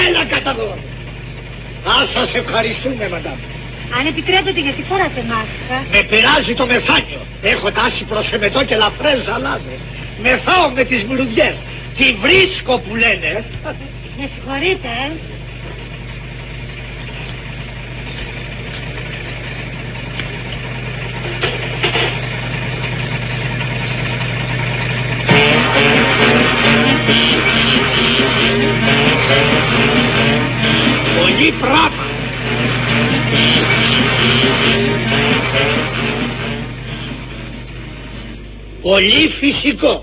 Έλα κατά εδώ. Ας σας ευχαριστούμε, μαντάμ. Αν επιτρέπετε, γιατί φοράτε μάσκα? Με πειράζει το μεθάνιο. Έχω τάση προς εμετό και λαφρές ζαλάδες. Μεθάω με τις μουρουδιές. Τι βρίσκω που λένε. Με συγχωρείτε, Πολύ πράγμα. Πολύ φυσικό.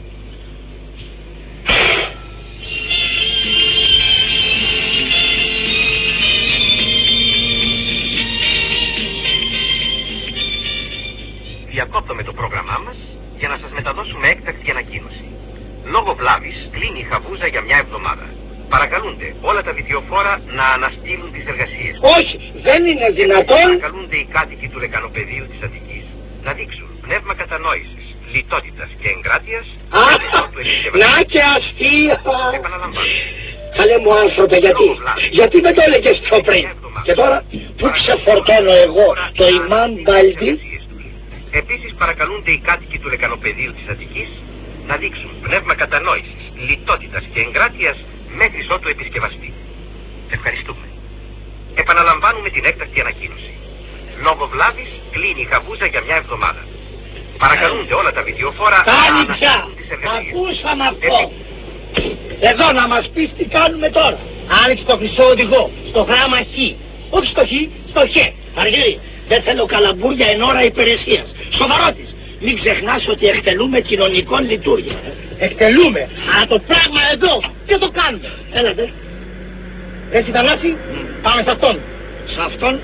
Διακόπτουμε το πρόγραμμά μας για να σας μεταδώσουμε έκτακτη ανακοίνωση. Λόγω βλάβης κλείνει η Χαβούζα για μια εβδομάδα. Παρακαλούνται όλα τα βιντεοφόρα να αναστείλουν τις εργασίες. Όχι, δεν είναι δυνατόν. Παρακαλούνται οι κάτοικοι του λεκανοπεδίου της Αττικής να δείξουν πνεύμα κατανόησης, λιτότητας και εγκράτειας. Να και αστεία. Επαναλαμβάνω. Καλέ μου άνθρωπε, γιατί δεν το έλεγες πιο πριν. Και τώρα που ξεφορτώνω εγώ το Ιμάν Μπάλτι. Επίσης παρακαλούνται οι κάτοικοι του λεκανοπεδίου της Αττικής να δείξουν πνεύμα κατανόησης, λιτότητας και εγκράτειας μέχρι ότου επισκευαστεί. Ευχαριστούμε. Επαναλαμβάνουμε την έκτακτη ανακοίνωση. Λόγω βλάβης κλείνει η Χαβούζα για μια εβδομάδα. Παρακαλούνται όλα τα βιντεοφόρα να αναστείλουν τις εργασίες. Ακούσαμε αυτό. Εδώ να μας πεις τι κάνουμε τώρα. Άνοιξε το χρυσό οδηγό, στο γράμμα Χ. Όχι στο Χ, στο Χ. Αργύρι, δεν θέλω καλαμπούρια εν ώρα υπηρεσίας. Σοβαρότης. Μην ξεχνάς ότι εκτελούμε κοινωνικών λειτουργία. Εκτελούμε. Αλλά το πράγμα εδώ και το κάνουμε. Έλατε. Εσύ Θανάση, πάμε σε αυτόν. Σε αυτόν